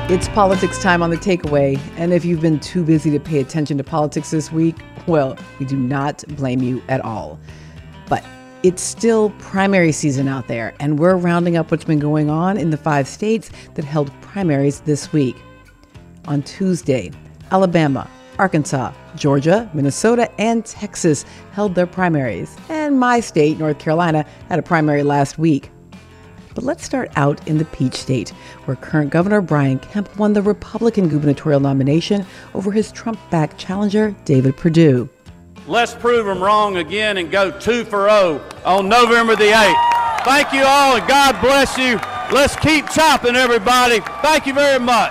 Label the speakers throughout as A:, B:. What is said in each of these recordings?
A: It's politics time on The Takeaway, and if you've been too busy to pay attention to politics this week, well, we do not blame you at all. But it's still primary season out there, and we're rounding up what's been going on in the 5 states that held primaries this week. On Tuesday, Alabama, Arkansas, Georgia, Minnesota, and Texas held their primaries, and my state, North Carolina, had a primary last week. But let's start out in the Peach State, where current Governor Brian Kemp won the Republican gubernatorial nomination over his Trump-backed challenger, David Perdue.
B: Let's prove them wrong again and go 2-0 on November the 8th. Thank you all, and God bless you. Let's keep chopping, everybody. Thank you very much.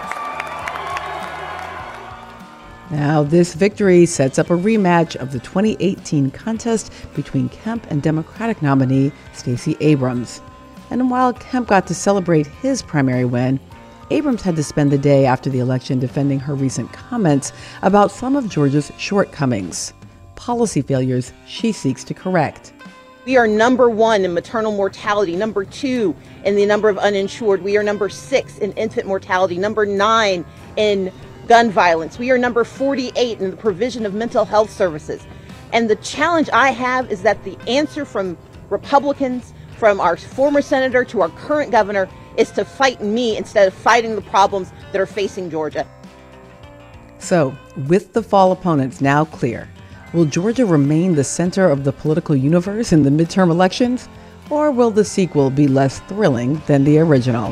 A: Now, this victory sets up a rematch of the 2018 contest between Kemp and Democratic nominee Stacey Abrams. And while Kemp got to celebrate his primary win, Abrams had to spend the day after the election defending her recent comments about some of Georgia's shortcomings, policy failures she seeks to correct.
C: We are number 1 in maternal mortality, number 2 in the number of uninsured. We are number 6 in infant mortality, number 9 in gun violence. We are number 48 in the provision of mental health services. And the challenge I have is that the answer from Republicans, from our former senator to our current governor, is to fight me instead of fighting the problems that are facing Georgia.
A: So, with the fall opponents now clear, will Georgia remain the center of the political universe in the midterm elections, or will the sequel be less thrilling than the original?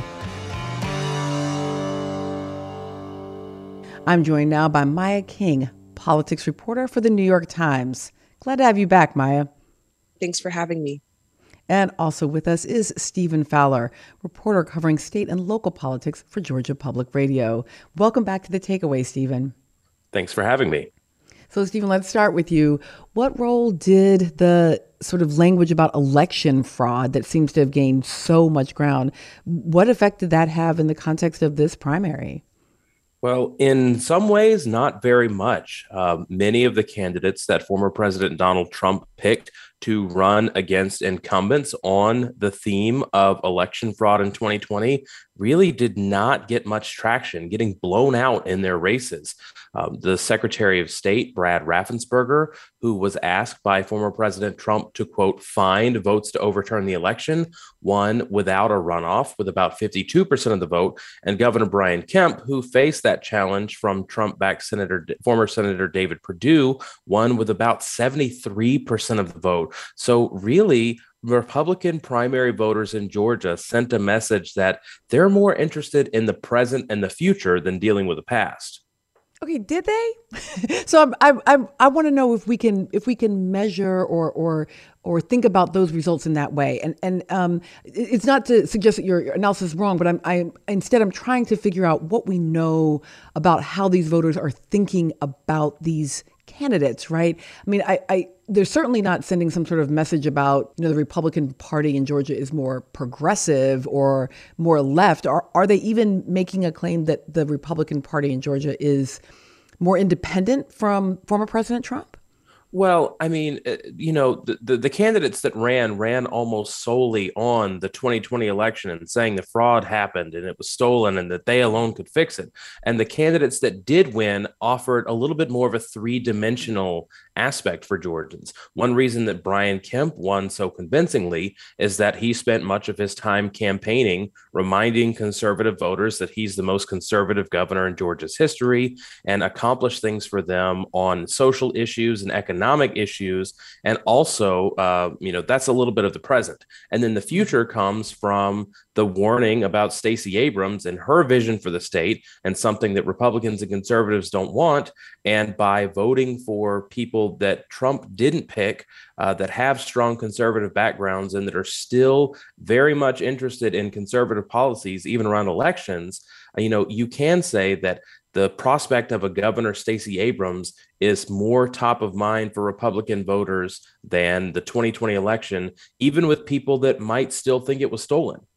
A: I'm joined now by Maya King, politics reporter for the New York Times. Glad to have you back, Maya.
D: Thanks for having me.
A: And also with us is Stephen Fowler, reporter covering state and local politics for Georgia Public Radio. Welcome back to The Takeaway, Stephen.
E: Thanks for having me.
A: So, Stephen, let's start with you. What role did the sort of language about election fraud that seems to have gained so much ground, what effect did that have in the context of this primary?
E: Well, in some ways, not very much. Many of the candidates that former President Donald Trump picked to run against incumbents on the theme of election fraud in 2020 really did not get much traction, getting blown out in their races. The Secretary of State, Brad Raffensperger, who was asked by former President Trump to, quote, find votes to overturn the election, won without a runoff with about 52% of the vote. And Governor Brian Kemp, who faced that challenge from Trump-backed former Senator David Perdue, won with about 73% of the vote. So really, Republican primary voters in Georgia sent a message that they're more interested in the present and the future than dealing with the past.
A: Okay, did they? So I want to know if we can measure or think about those results in that way. And it's not to suggest that your analysis is wrong, but I'm trying to figure out what we know about how these voters are thinking about these candidates, right? I mean, they're certainly not sending some sort of message about, the Republican Party in Georgia is more progressive or more left. Are they even making a claim that the Republican Party in Georgia is more independent from former President Trump?
E: Well, I mean, the candidates that ran almost solely on the 2020 election and saying the fraud happened and it was stolen and that they alone could fix it. And the candidates that did win offered a little bit more of a 3-dimensional aspect for Georgians. One reason that Brian Kemp won so convincingly is that he spent much of his time campaigning, reminding conservative voters that he's the most conservative governor in Georgia's history and accomplished things for them on social issues and economic issues. And also, that's a little bit of the present. And then the future comes from the warning about Stacey Abrams and her vision for the state and something that Republicans and conservatives don't want. And by voting for people that Trump didn't pick, that have strong conservative backgrounds and that are still very much interested in conservative policies, even around elections, you can say that the prospect of a Governor Stacey Abrams is more top of mind for Republican voters than the 2020 election, even with people that might still think it was stolen.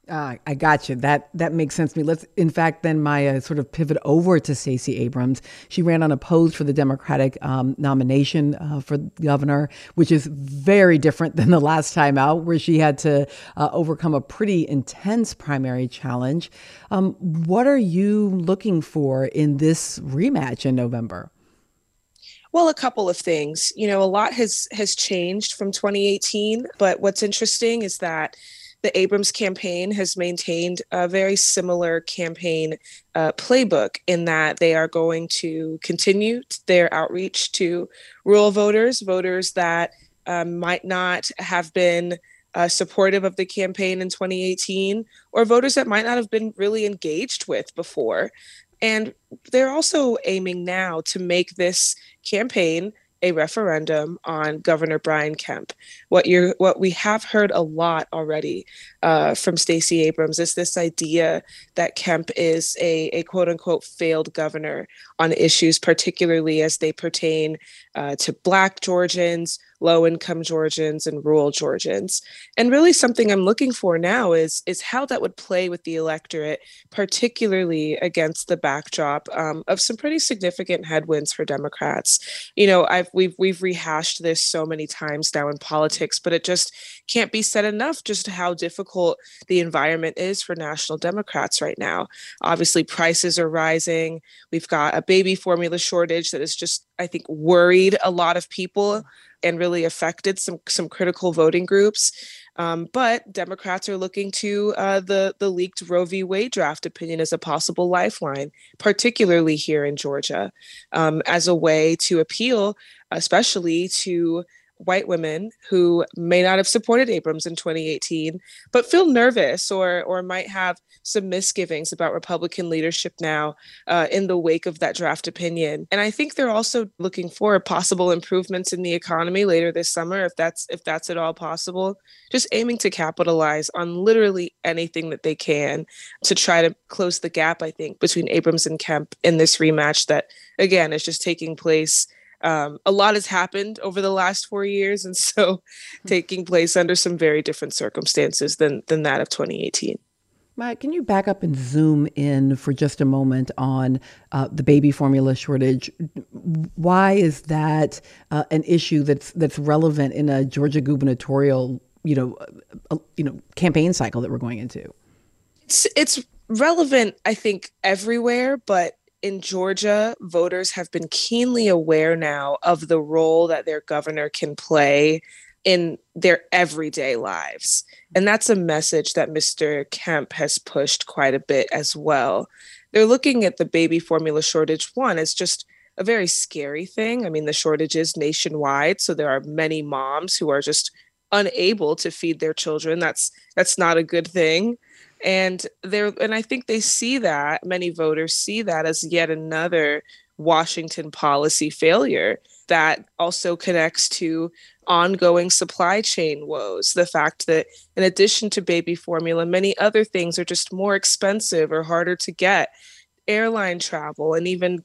A: I got you. That makes sense to me. Let's, in fact, then my sort of pivot over to Stacey Abrams. She ran unopposed for the Democratic nomination for governor, which is very different than the last time out, where she had to overcome a pretty intense primary challenge. What are you looking for in this rematch in November?
D: Well, a couple of things. A lot has changed from 2018, but what's interesting is that the Abrams campaign has maintained a very similar campaign playbook in that they are going to continue their outreach to rural voters that might not have been supportive of the campaign in 2018, or voters that might not have been really engaged with before. And they're also aiming now to make this campaign a referendum on Governor Brian Kemp. What we have heard a lot already from Stacey Abrams is this idea that Kemp is a quote unquote failed governor on issues, particularly as they pertain to Black Georgians, low-income Georgians, and rural Georgians. And really something I'm looking for now is how that would play with the electorate, particularly against the backdrop of some pretty significant headwinds for Democrats. We've rehashed this so many times now in politics, but it just can't be said enough just how difficult the environment is for national Democrats right now. Obviously, prices are rising. We've got a baby formula shortage that is just, I think, worried a lot of people and really affected some critical voting groups. But Democrats are looking to the leaked Roe v. Wade draft opinion as a possible lifeline, particularly here in Georgia, as a way to appeal, especially to white women who may not have supported Abrams in 2018, but feel nervous or might have some misgivings about Republican leadership now in the wake of that draft opinion. And I think they're also looking for possible improvements in the economy later this summer, if that's at all possible, just aiming to capitalize on literally anything that they can to try to close the gap, I think, between Abrams and Kemp in this rematch that, again, is just taking place. A lot has happened over the last 4 years, and so taking place under some very different circumstances than that of 2018.
A: Matt, can you back up and zoom in for just a moment on the baby formula shortage? Why is that an issue that's relevant in a Georgia gubernatorial, campaign cycle that we're going into?
D: It's relevant, I think, everywhere, but in Georgia, voters have been keenly aware now of the role that their governor can play in their everyday lives. And that's a message that Mr. Kemp has pushed quite a bit as well. They're looking at the baby formula shortage, one, as just a very scary thing. I mean, the shortage is nationwide, so there are many moms who are just unable to feed their children. That's not a good thing. And I think they see that, many voters see that as yet another Washington policy failure that also connects to ongoing supply chain woes. The fact that in addition to baby formula, many other things are just more expensive or harder to get. Airline travel and even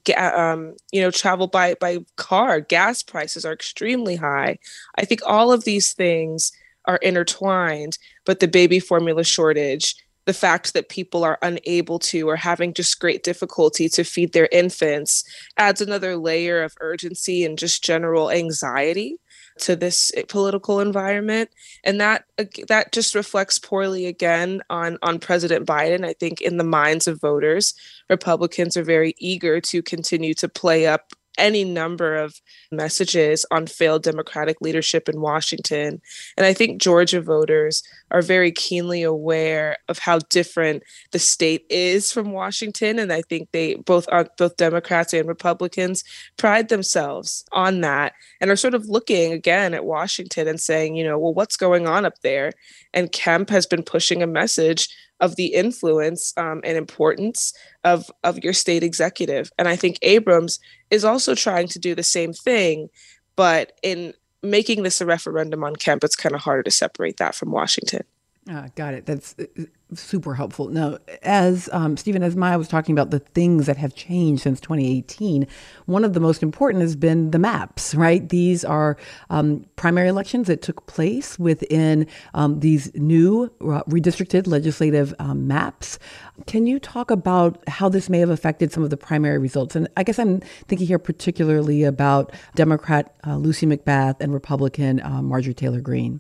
D: travel by car, gas prices are extremely high. I think all of these things are intertwined, but the baby formula shortage, the fact that people are unable to or having just great difficulty to feed their infants adds another layer of urgency and just general anxiety to this political environment. And that just reflects poorly again on President Biden. I think in the minds of voters, Republicans are very eager to continue to play up any number of messages on failed Democratic leadership in Washington. And I think Georgia voters are very keenly aware of how different the state is from Washington. And I think they both Democrats and Republicans pride themselves on that and are sort of looking again at Washington and saying, well, what's going on up there? And Kemp has been pushing a message of the influence and importance of your state executive. And I think Abrams is also trying to do the same thing, but in making this a referendum on Kemp, it's kind of harder to separate that from Washington.
A: Got it. That's super helpful. Now, as Stephen, as Maya was talking about the things that have changed since 2018, one of the most important has been the maps, right? These are primary elections that took place within these new redistricted legislative maps. Can you talk about how this may have affected some of the primary results? And I guess I'm thinking here particularly about Democrat Lucy McBath and Republican Marjorie Taylor Greene.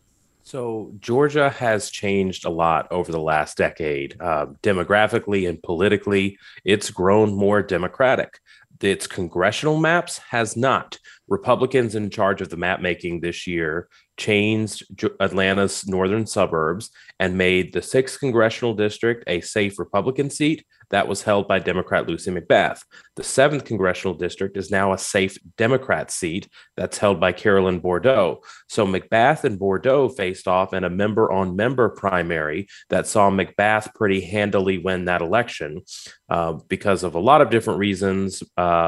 E: So Georgia has changed a lot over the last decade. Demographically and politically, it's grown more Democratic. Its congressional maps has not. Republicans in charge of the map making this year changed Atlanta's northern suburbs and made the 6th congressional district a safe Republican seat that was held by Democrat Lucy McBath. The 7th congressional district is now a safe Democrat seat that's held by Carolyn Bourdeaux. So McBath and Bourdeaux faced off in a member-on-member primary that saw McBath pretty handily win that election because of a lot of different reasons,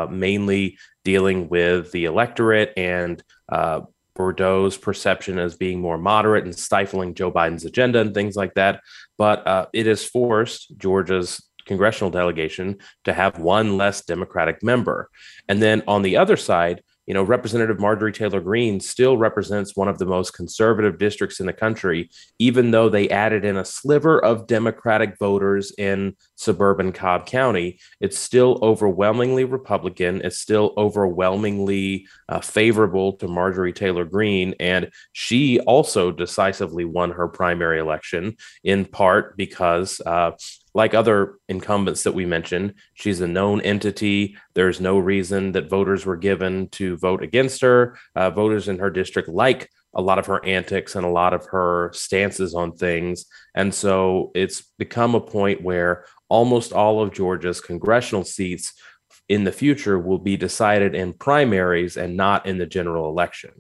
E: mainly dealing with the electorate and Bourdeaux's perception as being more moderate and stifling Joe Biden's agenda and things like that. But it has forced Georgia's congressional delegation to have one less Democratic member. And then on the other side, Representative Marjorie Taylor Greene still represents one of the most conservative districts in the country, even though they added in a sliver of Democratic voters in suburban Cobb County. It's still overwhelmingly Republican. It's still overwhelmingly favorable to Marjorie Taylor Greene. And she also decisively won her primary election, in part because like other incumbents that we mentioned, she's a known entity. There's no reason that voters were given to vote against her. Voters in her district like a lot of her antics and a lot of her stances on things. And so it's become a point where almost all of Georgia's congressional seats in the future will be decided in primaries and not in the general election.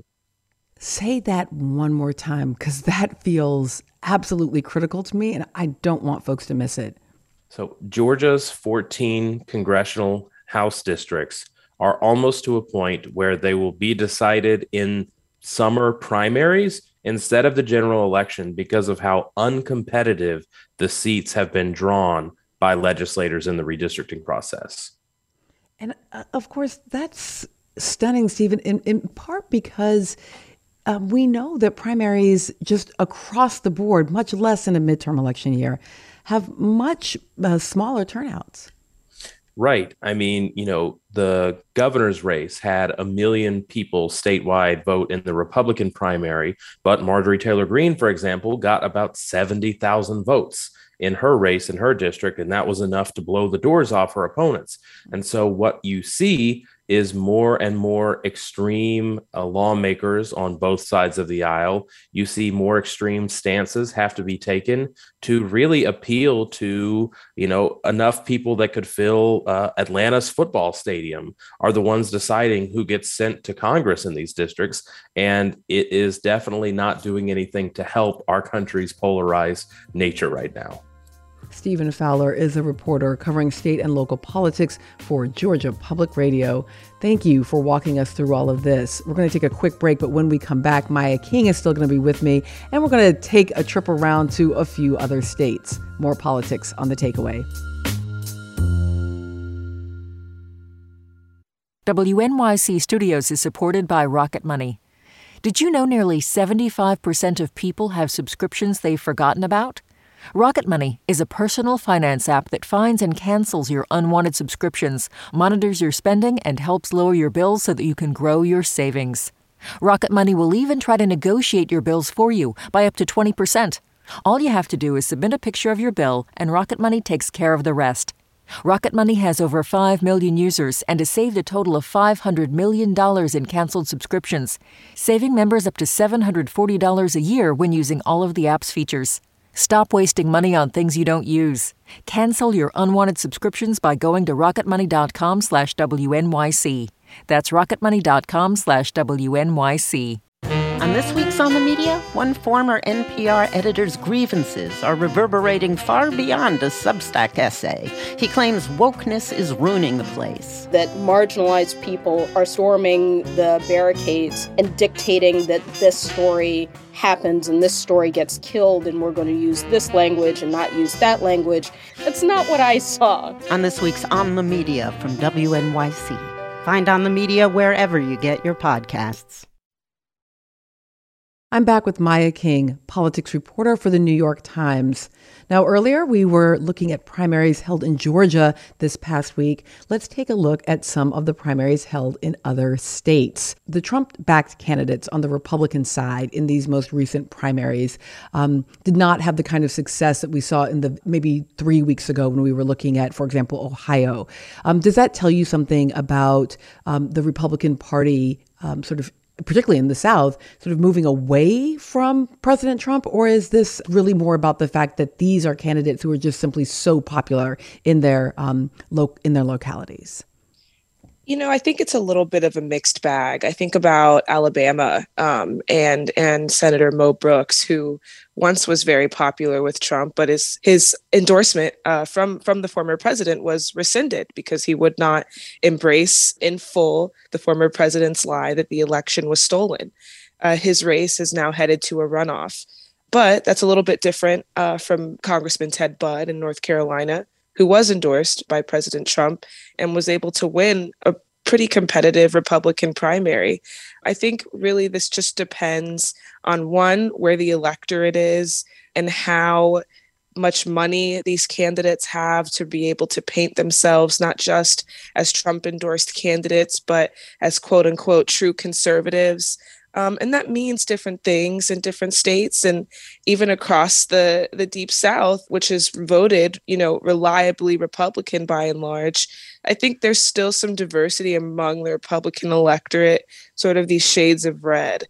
A: Say that one more time, because that feels absolutely critical to me, and I don't want folks to miss it.
E: So Georgia's 14 congressional House districts are almost to a point where they will be decided in summer primaries instead of the general election because of how uncompetitive the seats have been drawn by legislators in the redistricting process.
A: And of course, that's stunning, Stephen, in part because we know that primaries just across the board, much less in a midterm election year, have much smaller turnouts.
E: Right. I mean, the governor's race had 1 million people statewide vote in the Republican primary, but Marjorie Taylor Greene, for example, got about 70,000 votes in her race in her district, and that was enough to blow the doors off her opponents. And so what you see is more and more extreme lawmakers on both sides of the aisle. You see more extreme stances have to be taken to really appeal to, enough people that could fill Atlanta's football stadium are the ones deciding who gets sent to Congress in these districts. And it is definitely not doing anything to help our country's polarized nature right now.
A: Stephen Fowler is a reporter covering state and local politics for Georgia Public Radio. Thank you for walking us through all of this. We're going to take a quick break, but when we come back, Maya King is still going to be with me, and we're going to take a trip around to a few other states. More politics on The Takeaway.
F: WNYC Studios is supported by Rocket Money. Did you know nearly 75% of people have subscriptions they've forgotten about? Rocket Money is a personal finance app that finds and cancels your unwanted subscriptions, monitors your spending, and helps lower your bills so that you can grow your savings. Rocket Money will even try to negotiate your bills for you by up to 20%. All you have to do is submit a picture of your bill, and Rocket Money takes care of the rest. Rocket Money has over 5 million users and has saved a total of $500 million in canceled subscriptions, saving members up to $740 a year when using all of the app's features. Stop wasting money on things you don't use. Cancel your unwanted subscriptions by going to rocketmoney.com/WNYC. That's rocketmoney.com/WNYC.
G: On this week's On the Media, one former NPR editor's grievances are reverberating far beyond a Substack essay. He claims wokeness is ruining the place.
H: That marginalized people are storming the barricades and dictating that this story happens and this story gets killed and we're going to use this language and not use that language. That's not what I saw.
G: On this week's On the Media from WNYC. Find On the Media wherever you get your podcasts.
A: I'm back with Maya King, politics reporter for the New York Times. Now, earlier we were looking at primaries held in Georgia this past week. Let's take a look at some of the primaries held in other states. The Trump-backed candidates on the Republican side in these most recent primaries did not have the kind of success that we saw in the maybe 3 weeks ago when we were looking at, for example, Ohio. Does that tell you something about the Republican Party sort of, particularly in the South, sort of moving away from President Trump? Or is this really more about the fact that these are candidates who are just simply so popular in their localities?
D: You know, I think it's a little bit of a mixed bag. I think about Alabama and Senator Mo Brooks, who once was very popular with Trump, but his endorsement from the former president was rescinded because he would not embrace in full the former president's lie that the election was stolen. His race is now headed to a runoff. But that's a little bit different from Congressman Ted Budd in North Carolina, who was endorsed by President Trump and was able to win a pretty competitive Republican primary. I think really this just depends on, one, where the electorate is and how much money these candidates have to be able to paint themselves not just as Trump-endorsed candidates, but as quote-unquote true conservatives. And that means different things in different states and even across the Deep South, which is voted, reliably Republican by and large. I think there's still some diversity among the Republican electorate, sort of these shades of red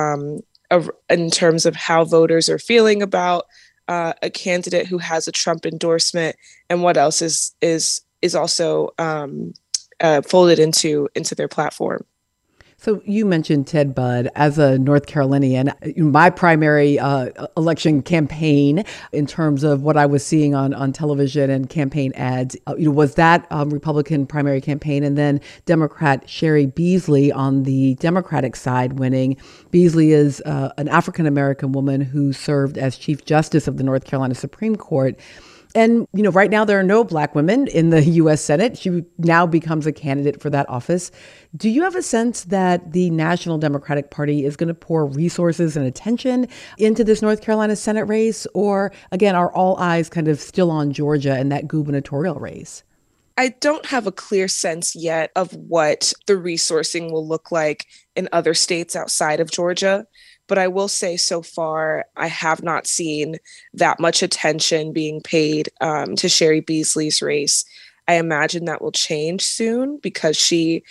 D: in terms of how voters are feeling about a candidate who has a Trump endorsement and what else is also folded into their platform.
A: So you mentioned Ted Budd as a North Carolinian. My primary election campaign, in terms of what I was seeing on television and campaign ads, was that Republican primary campaign, and then Democrat Cheri Beasley on the Democratic side winning. Beasley is an African-American woman who served as Chief Justice of the North Carolina Supreme Court. And, right now there are no Black women in the U.S. Senate. She now becomes a candidate for that office. Do you have a sense that the National Democratic Party is going to pour resources and attention into this North Carolina Senate race? Or, again, are all eyes kind of still on Georgia and that gubernatorial race?
D: I don't have a clear sense yet of what the resourcing will look like in other states outside of Georgia. But I will say so far, I have not seen that much attention being paid to Cheri Beasley's race. I imagine that will change soon because she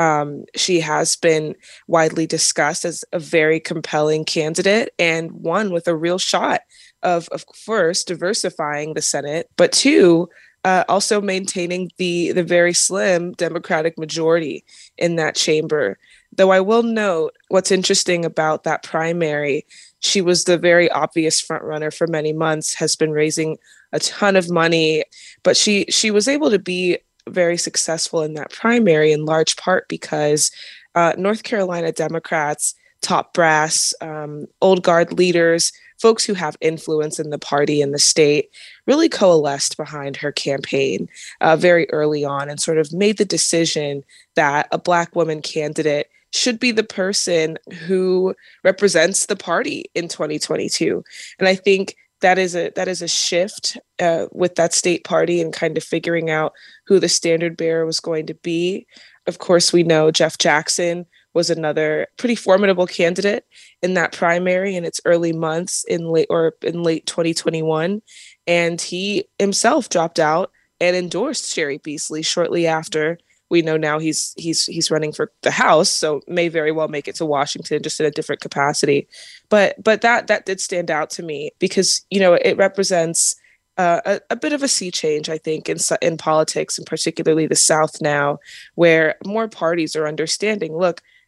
D: has been widely discussed as a very compelling candidate and one with a real shot of first, diversifying the Senate, but two, also maintaining the very slim Democratic majority in that chamber. Though I will note what's interesting about that primary, she was the very obvious frontrunner for many months, has been raising a ton of money, but she was able to be very successful in that primary in large part because North Carolina Democrats, top brass, old guard leaders, folks who have influence in the party and the state really coalesced behind her campaign very early on and sort of made the decision that a Black woman candidate should be the person who represents the party in 2022. And I think that is a shift with that state party and kind of figuring out who the standard bearer was going to be. Of course, we know Jeff Jackson was another pretty formidable candidate in that primary in its early months in late 2021. And he himself dropped out and endorsed Cheri Beasley shortly after. We know now he's running for the House, so may very well make it to Washington, just in a different capacity. But that did stand out to me because it represents a bit of a sea change, I think, in politics, and particularly the South now, where more parties are understanding. Look,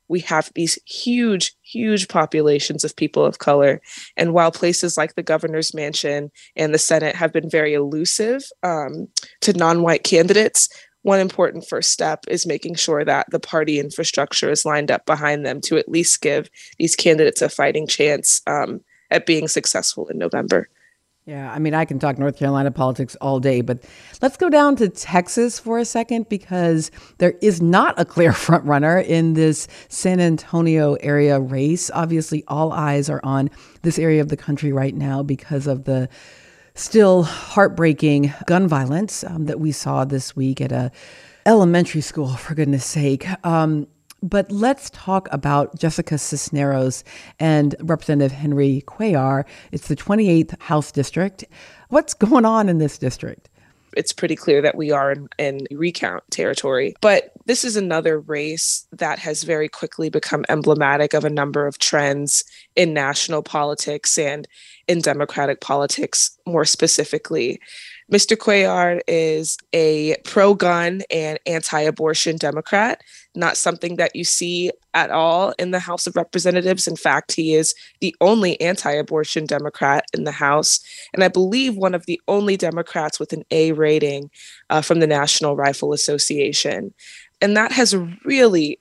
D: we have these huge, huge populations of people of color. And while places like the governor's mansion and the Senate have been very elusive to non-white candidates, one important first step is making sure that the party infrastructure is lined up behind them to at least give these candidates a fighting chance at being successful in November.
A: Yeah, I mean, I can talk North Carolina politics all day, but let's go down to Texas for a second, because there is not a clear front runner in this San Antonio area race. Obviously, all eyes are on this area of the country right now because of the still heartbreaking gun violence that we saw this week at a elementary school, for goodness sake. But let's talk about Jessica Cisneros and Representative Henry Cuellar. It's the 28th House District. What's going on in this district?
D: It's pretty clear that we are in recount territory. But this is another race that has very quickly become emblematic of a number of trends in national politics and in Democratic politics more specifically. Mr. Cuellar is a pro-gun and anti-abortion Democrat, not something that you see at all in the House of Representatives. In fact, he is the only anti-abortion Democrat in the House, and I believe one of the only Democrats with an A rating from the National Rifle Association. And that has really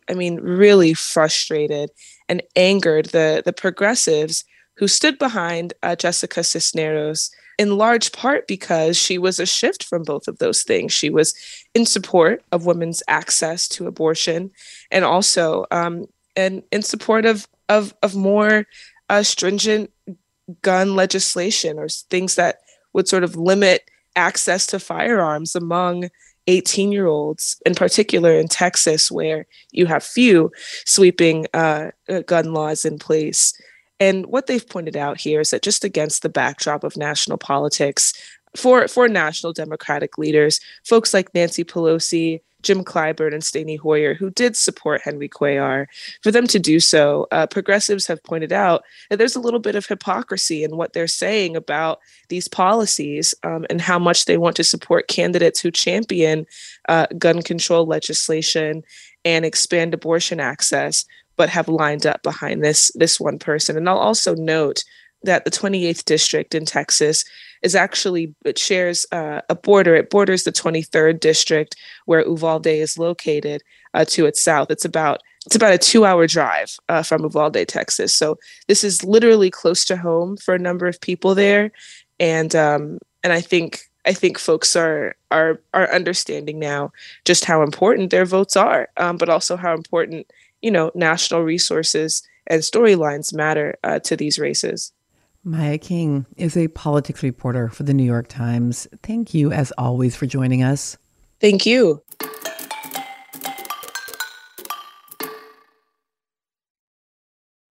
D: frustrated and angered the progressives who stood behind Jessica Cisneros, in large part because she was a shift from both of those things. She was in support of women's access to abortion, and also and in support of more stringent gun legislation, or things that would sort of limit access to firearms among 18-year-olds, in particular in Texas, where you have few sweeping gun laws in place. And what they've pointed out here is that just against the backdrop of national politics, for national Democratic leaders, folks like Nancy Pelosi, Jim Clyburn, and Steny Hoyer, who did support Henry Cuellar, for them to do so, progressives have pointed out that there's a little bit of hypocrisy in what they're saying about these policies and how much they want to support candidates who champion gun control legislation and expand abortion access, but have lined up behind this one person. And I'll also note that the 28th district in Texas it shares a border. It borders the 23rd district, where Uvalde is located, to its south. It's about a 2-hour drive from Uvalde, Texas. So this is literally close to home for a number of people there, and I think folks are understanding now just how important their votes are, but also how important national resources and storylines matter to these races.
A: Maya King is a politics reporter for the New York Times. Thank you, as always, for joining us.
D: Thank you.